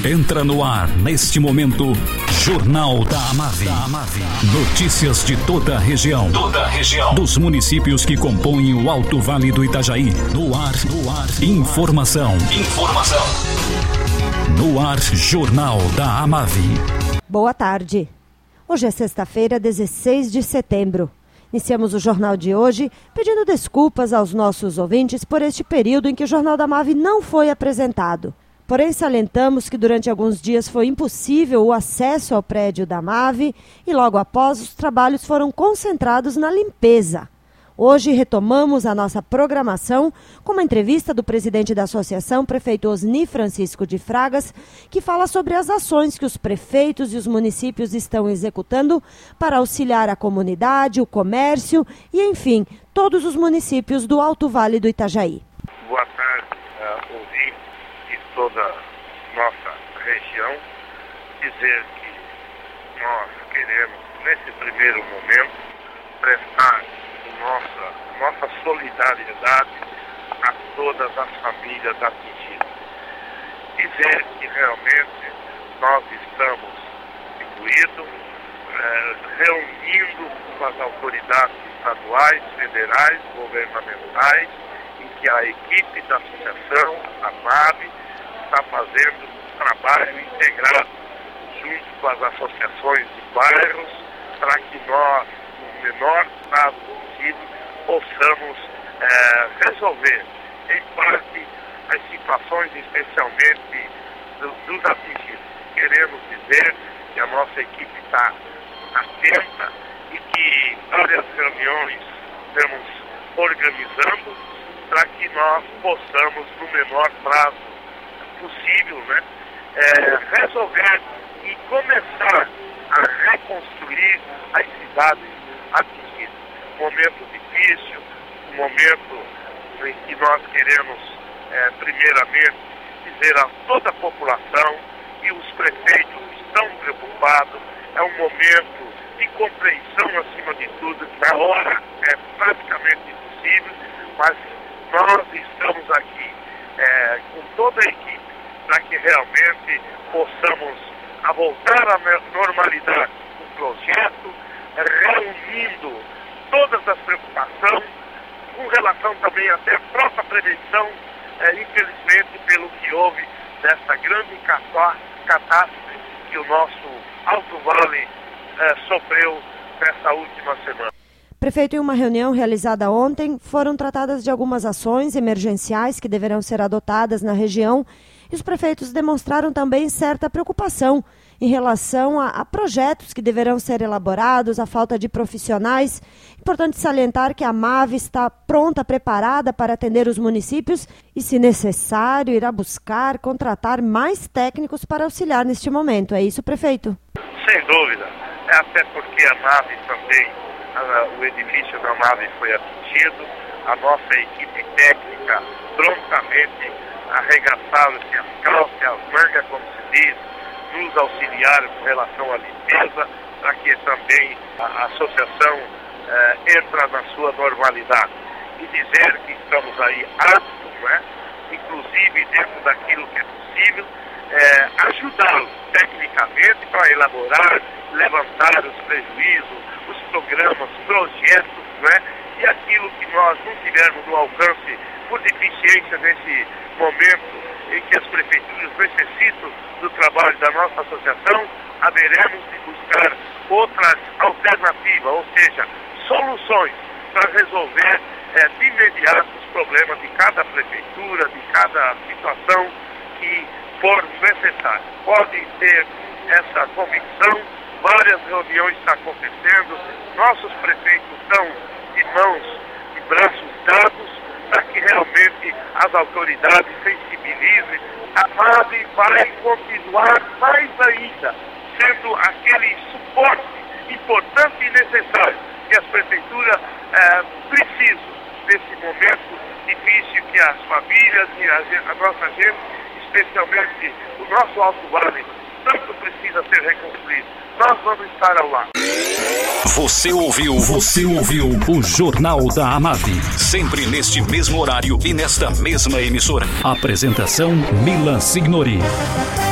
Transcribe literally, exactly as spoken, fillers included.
Entra no ar, neste momento, Jornal da Amave. Notícias de toda a região. Toda a região. Dos municípios que compõem o Alto Vale do Itajaí. No ar, no ar. Informação. Informação. No ar, Jornal da Amave. Boa tarde. Hoje é sexta-feira, dezesseis de setembro. Iniciamos o jornal de hoje pedindo desculpas aos nossos ouvintes por este período em que o Jornal da Amave não foi apresentado. Porém, salientamos que durante alguns dias foi impossível o acesso ao prédio da Amave e logo após os trabalhos foram concentrados na limpeza. Hoje retomamos a nossa programação com uma entrevista do presidente da associação, prefeito Osni Francisco de Fragas, que fala sobre as ações que os prefeitos e os municípios estão executando para auxiliar a comunidade, o comércio e, enfim, todos os municípios do Alto Vale do Itajaí. Boa tarde, uh, ouvintes de toda a nossa região. Dizer que nós queremos, nesse primeiro momento, prestar nossa, nossa solidariedade a todas as famílias atingidas. Dizer que realmente nós estamos incluídos, eh, reunindo com as autoridades estaduais, federais, governamentais, em que a equipe da associação, a Amave, está fazendo um trabalho integrado junto com as associações de bairros para que nós, no menor prazo possível, possamos é, resolver, em parte, as situações, especialmente do, dos atingidos. Queremos dizer que a nossa equipe está atenta e que várias reuniões estamos organizando para que nós possamos, no menor prazo possível, né, é, resolver e começar a reconstruir as cidades atingidas. Um momento difícil, um momento em que nós queremos, é, primeiramente, dizer a toda a população e os prefeitos estão preocupados. É um momento de compreensão, acima de tudo, que na hora é praticamente impossível, mas nós estamos aqui é, com toda a equipe para que realmente possamos a voltar à normalidade do projeto, reunindo todas as preocupações, com relação também até à própria prevenção, é, infelizmente, pelo que houve dessa grande catástrofe que o nosso Alto Vale é, sofreu nessa última semana. Prefeito, em uma reunião realizada ontem, foram tratadas de algumas ações emergenciais que deverão ser adotadas na região e os prefeitos demonstraram também certa preocupação em relação a, a projetos que deverão ser elaborados, a falta de profissionais. Importante salientar que a Amave está pronta, preparada para atender os municípios e, se necessário, irá buscar contratar mais técnicos para auxiliar neste momento. É isso, prefeito? Sem dúvida. É até porque a Amave também, a, o edifício da Amave foi atingido, a nossa equipe técnica prontamente arregaçaram-se as calças, as mangas, como se diz, nos auxiliaram com relação à limpeza, para que também a, a associação eh, entre na sua normalidade. E dizer que estamos aí aptos, né, inclusive dentro daquilo que é possível, eh, ajudá-los tecnicamente para elaborar, levantar os prejuízos, os programas, projetos, né, e aquilo que nós não tivermos no alcance por deficiência nesse momento em que as prefeituras necessitam do trabalho da nossa associação, haveremos de buscar outras alternativas, ou seja, soluções para resolver é, de imediato os problemas de cada prefeitura, de cada situação que for necessário. Podem ter essa convicção, várias reuniões estão acontecendo, nossos prefeitos estão de mãos e braços dados para que realmente as autoridades sensibilizem. A Amave vai continuar mais ainda, sendo aquele suporte importante e necessário que as prefeituras eh, precisam nesse momento difícil que as famílias e a, a nossa gente, especialmente o nosso Alto Vale, tanto precisa ser reconstruído. Nós vamos estar ao lado. Você ouviu, você ouviu o Jornal da Amave. Sempre neste mesmo horário e nesta mesma emissora. Apresentação Milan Signori.